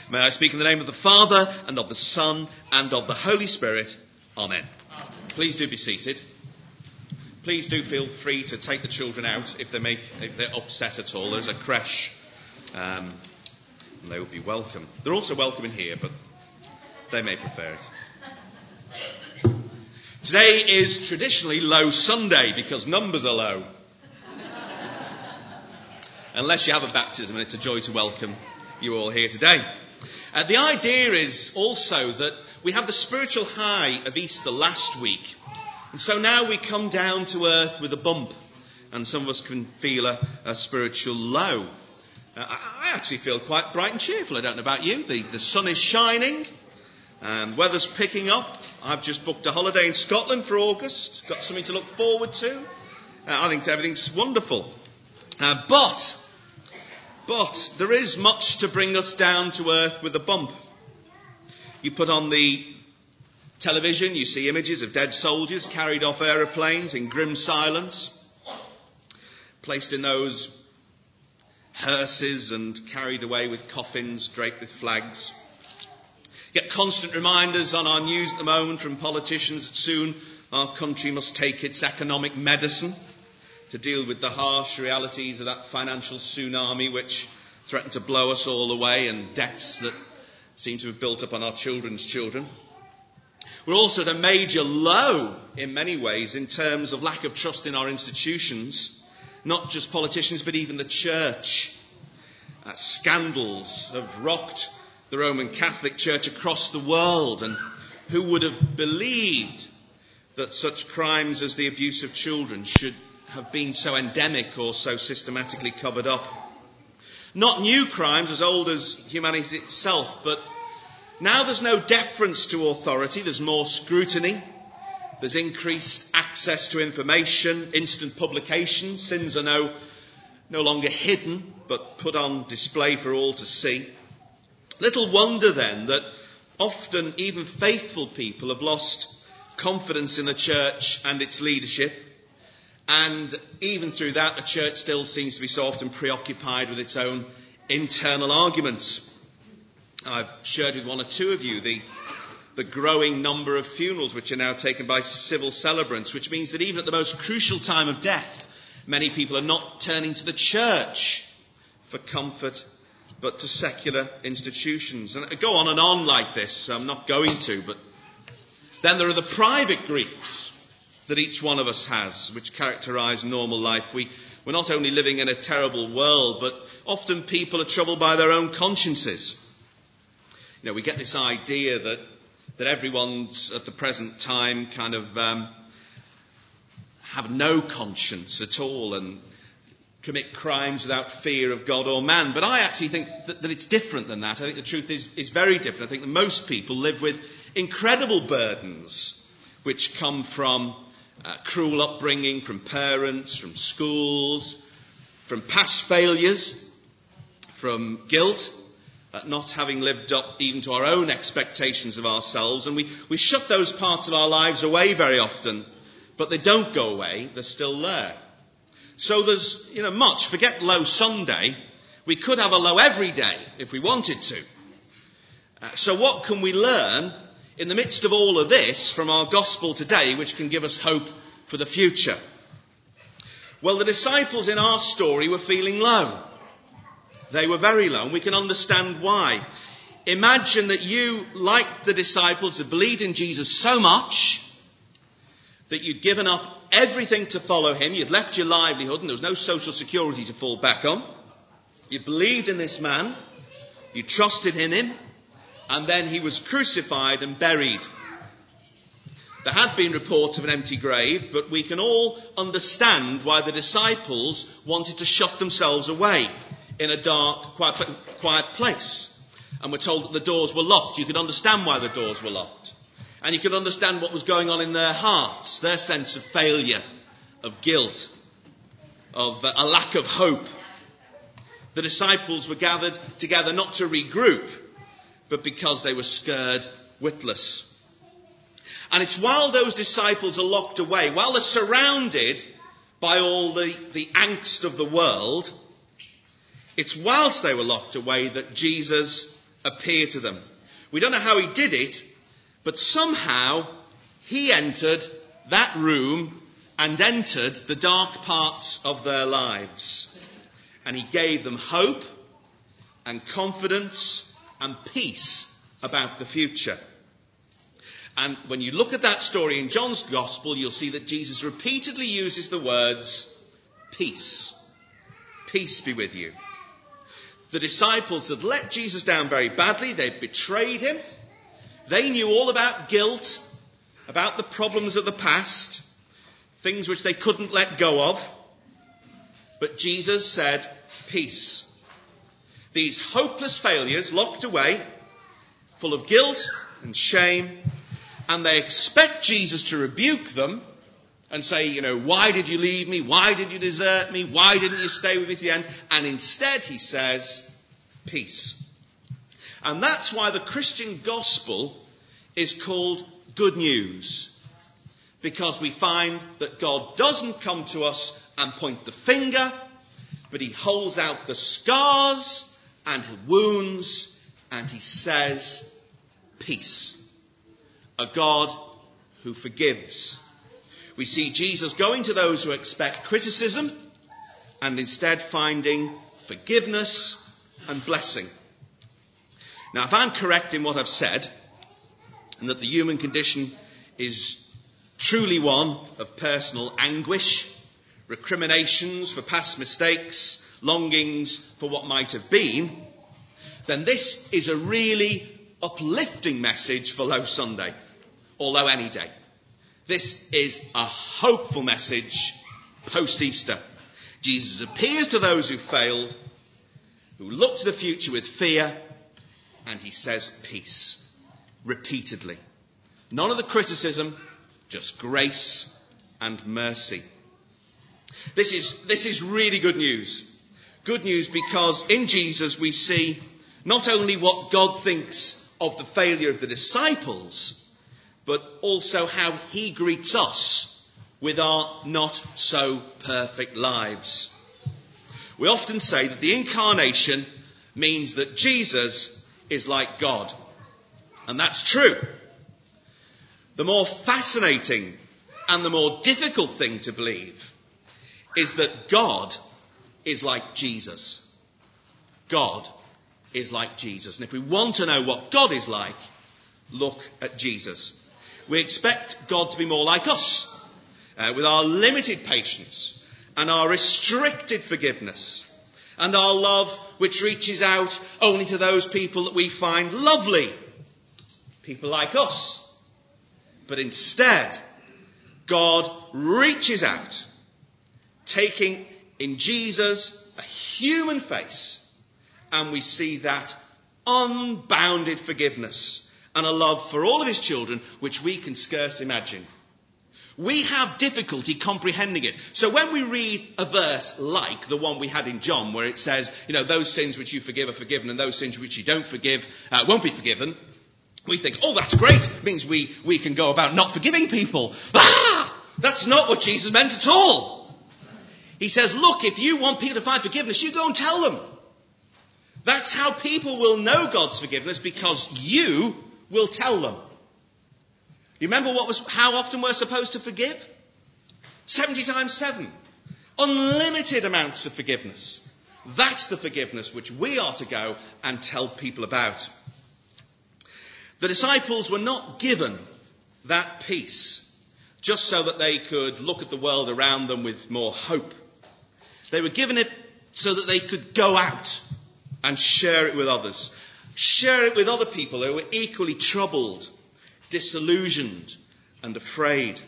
May I speak in the name of the Father, and of the Son, and of the Holy Spirit. Amen. Please do be seated. Please do feel free to take the children out if they're upset at all. There's a creche, and they will be welcome. They're also welcome in here, but they may prefer it. Today is traditionally Low Sunday because numbers are low. Unless you have a baptism, and it's a joy to welcome you all here today. The idea is also that we have the spiritual high of Easter last week. And so now we come down to earth with a bump. And some of us can feel a spiritual low. I actually feel quite bright and cheerful. I don't know about you. The sun is shining. And weather's picking up. I've just booked a holiday in Scotland for August. Got something to look forward to. I think everything's wonderful. But there is much to bring us down to earth with a bump. You put on the television, you see images of dead soldiers carried off aeroplanes in grim silence, placed in those hearses and carried away with coffins draped with flags. You get constant reminders on our news at the moment from politicians that soon our country must take its economic medicine to deal with the harsh realities of that financial tsunami which threatened to blow us all away, and debts that seem to have built up on our children's children. We're also at a major low in many ways in terms of lack of trust in our institutions, not just politicians but even the church. Scandals have rocked the Roman Catholic Church across the world, and who would have believed that such crimes as the abuse of children should have been so endemic or so systematically covered up. Not new crimes as old as humanity itself, but now there's no deference to authority, there's more scrutiny, there's increased access to information, instant publication, sins are no longer hidden, but put on display for all to see. Little wonder then that often even faithful people have lost confidence in the church and its leadership. And even through that, the church still seems to be so often preoccupied with its own internal arguments. I've shared with one or two of you the growing number of funerals which are now taken by civil celebrants, which means that even at the most crucial time of death, many people are not turning to the church for comfort, but to secular institutions. And I go on and on like this, so I'm not going to, but then there are the private griefs that each one of us has, which characterise normal life. We're not only living in a terrible world, but often people are troubled by their own consciences. We get this idea that everyone's at the present time kind of have no conscience at all and commit crimes without fear of God or man. But I actually think that it's different than that. I think the truth is very different. I think that most people live with incredible burdens which come from cruel upbringing, from parents, from schools, from past failures, from guilt, not having lived up even to our own expectations of ourselves. And we shut those parts of our lives away very often, but they don't go away, they're still there. So there's, much. Forget Low Sunday. We could have a low every day if we wanted to. So what can we learn in the midst of all of this from our gospel today, which can give us hope for the future? Well, the disciples in our story were feeling low. They were very low, and we can understand why. Imagine that you, like the disciples, had believed in Jesus so much that you'd given up everything to follow him. You'd left your livelihood, and there was no social security to fall back on. You believed in this man. You trusted in him. And then he was crucified and buried. There had been reports of an empty grave, but we can all understand why the disciples wanted to shut themselves away in a dark, quiet place. And we're told that the doors were locked. You could understand why the doors were locked. And you could understand what was going on in their hearts, their sense of failure, of guilt, of a lack of hope. The disciples were gathered together not to regroup, but because they were scared witless. And it's while those disciples are locked away, while they're surrounded by all the angst of the world, it's whilst they were locked away that Jesus appear to them. We don't know how he did it, but somehow he entered that room and entered the dark parts of their lives. And he gave them hope and confidence and peace about the future. And when you look at that story in John's Gospel, you'll see that Jesus repeatedly uses the words, peace. Peace be with you. The disciples had let Jesus down very badly. They'd betrayed him. They knew all about guilt, about the problems of the past, things which they couldn't let go of. But Jesus said, peace. These hopeless failures locked away, full of guilt and shame, and they expect Jesus to rebuke them and say, why did you leave me? Why did you desert me? Why didn't you stay with me to the end? And instead he says, peace. And that's why the Christian gospel is called good news. Because we find that God doesn't come to us and point the finger, but he holds out the scars and wounds and he says, peace. A God who forgives. We see Jesus going to those who expect criticism and instead finding forgiveness and blessing. Now, if I'm correct in what I've said, and that the human condition is truly one of personal anguish, recriminations for past mistakes, longings for what might have been, then this is a really uplifting message for Low Sunday, or Low any day. This is a hopeful message post-Easter. Jesus appears to those who failed, who look to the future with fear, and he says peace, repeatedly. None of the criticism, just grace and mercy. This is really good news. Good news because in Jesus we see not only what God thinks of the failure of the disciples, but also how he greets us with our not so perfect lives. We often say that the incarnation means that Jesus is like God. And that's true. The more fascinating and the more difficult thing to believe is that God is like Jesus. God is like Jesus. And if we want to know what God is like, look at Jesus. We expect God to be more like us, with our limited patience and our restricted forgiveness and our love which reaches out only to those people that we find lovely, people like us. But instead, God reaches out, taking in Jesus a human face, and we see that unbounded forgiveness and a love for all of his children which we can scarce imagine. We have difficulty comprehending it. So when we read a verse like the one we had in John, where it says, those sins which you forgive are forgiven and those sins which you don't forgive won't be forgiven, we think, oh, that's great. It means we can go about not forgiving people. That's not what Jesus meant at all. He says, look, if you want people to find forgiveness, you go and tell them. That's how people will know God's forgiveness, because you will tell them. You remember how often we're supposed to forgive? 70 times 7. Unlimited amounts of forgiveness. That's the forgiveness which we are to go and tell people about. The disciples were not given that peace just so that they could look at the world around them with more hope. They were given it so that they could go out and share it with others. Share it with other people who were equally troubled, disillusioned and afraid.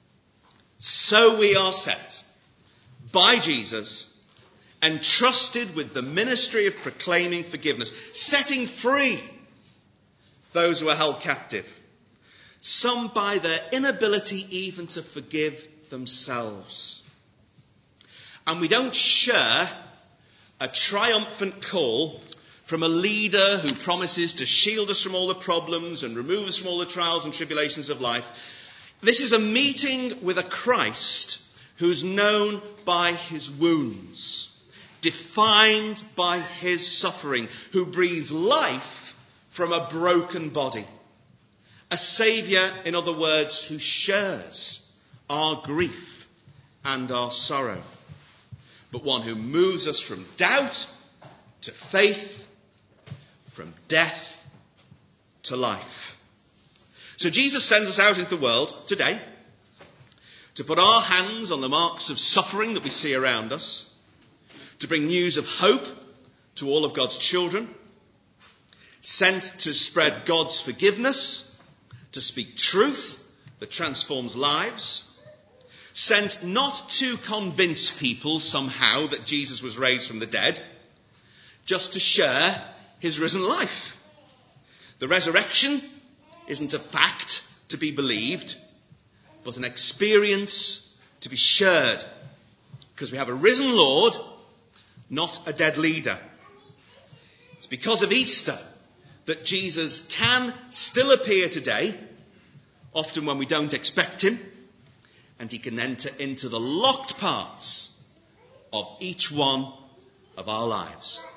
So we are set by Jesus, entrusted with the ministry of proclaiming forgiveness, setting free those who are held captive, some by their inability even to forgive themselves. And we don't share a triumphant call from a leader who promises to shield us from all the problems and remove us from all the trials and tribulations of life. This is a meeting with a Christ who's known by his wounds, defined by his suffering, who breathes life from a broken body. A Saviour, in other words, who shares our grief and our sorrow. But one who moves us from doubt to faith, from death to life. So Jesus sends us out into the world today to put our hands on the marks of suffering that we see around us, to bring news of hope to all of God's children, sent to spread God's forgiveness, to speak truth that transforms lives, sent not to convince people somehow that Jesus was raised from the dead, just to share his risen life. The resurrection isn't a fact to be believed, but an experience to be shared, because we have a risen Lord, not a dead leader. It's because of Easter that Jesus can still appear today, often when we don't expect him, and he can enter into the locked parts of each one of our lives.